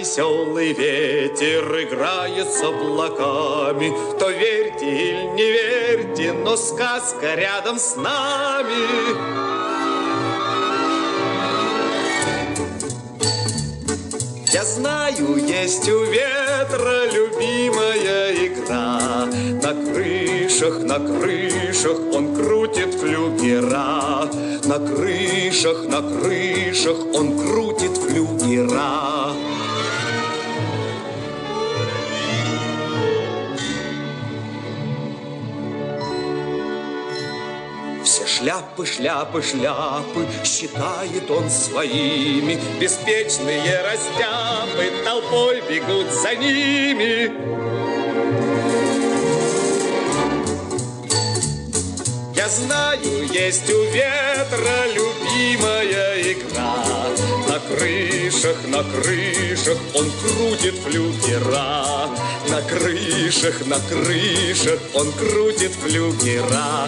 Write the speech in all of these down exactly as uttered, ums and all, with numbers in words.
веселый ветер играет с облаками. То верьте или не верьте, но сказка рядом с нами. Я знаю, есть у ветра любимая игра. На крышах, на крышах он крутит флюгера. На крышах, на крышах он крутит флюгера. Все шляпы, шляпы, шляпы считает он своими. Беспечные растяпы толпой бегут за ними. Я знаю, есть у ветра любимая игра. На крышах, на крышах он крутит флюгера. На крышах, на крышах он крутит флюгера.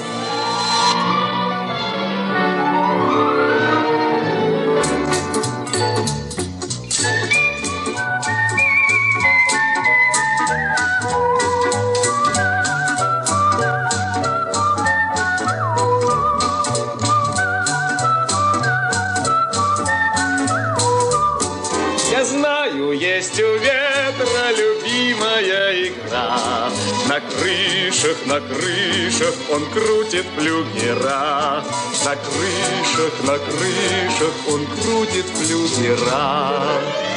Я знаю, есть у ветра любимая игра. На крышах, на крышах он крутит флюгера. На крышах, на крышах он крутит флюгера.